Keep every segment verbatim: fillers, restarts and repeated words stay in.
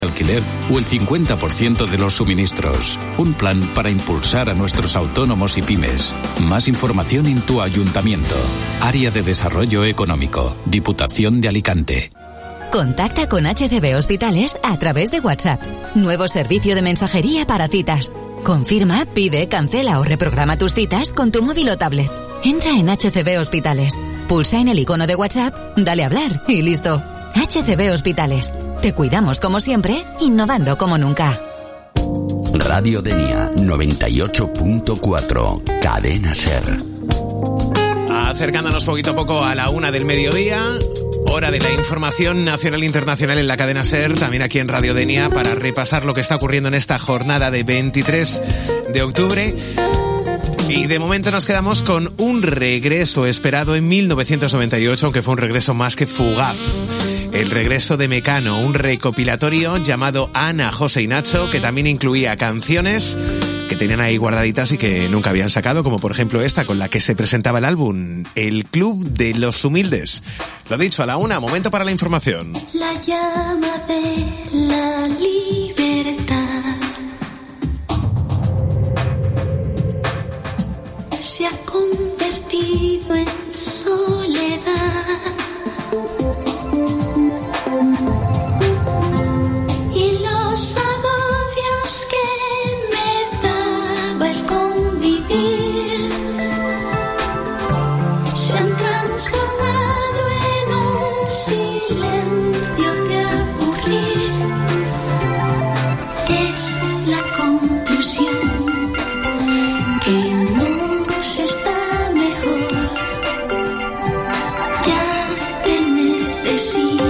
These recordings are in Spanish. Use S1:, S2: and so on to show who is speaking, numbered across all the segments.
S1: alquiler o el cincuenta por ciento de los suministros. Un plan para impulsar a nuestros autónomos y pymes. Más información en tu ayuntamiento. Área de Desarrollo Económico. Diputación de Alicante.
S2: Contacta con H C B Hospitales a través de WhatsApp. Nuevo servicio de mensajería para citas. Confirma, pide, cancela o reprograma tus citas con tu móvil o tablet. Entra en H C B Hospitales. Pulsa en el icono de WhatsApp, dale a hablar y listo. H C B Hospitales. Te cuidamos como siempre, innovando como nunca.
S3: Radio Denia noventa y ocho punto cuatro, Cadena Ser.
S4: Acercándonos poquito a poco a la una del mediodía, hora de la información nacional e internacional en la Cadena Ser, también aquí en Radio Denia, para repasar lo que está ocurriendo en esta jornada de veintitrés de octubre. Y de momento nos quedamos con un regreso esperado en mil novecientos noventa y ocho, aunque fue un regreso más que fugaz. El regreso de Mecano, un recopilatorio llamado Ana, José y Nacho, que también incluía canciones que tenían ahí guardaditas y que nunca habían sacado, como por ejemplo esta con la que se presentaba el álbum, El Club de los Humildes. Lo dicho, a la una, momento para la información.
S5: La llama de la libertad se ha convertido en soledad. Y los agobios que me daba el convivir se han transformado en un silencio de aburrir. Es la conclusión que no se está mejor. Ya te necesito.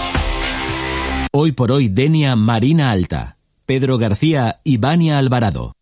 S6: Hoy por hoy Denia Marina Alta, Pedro García y Vania Alvarado.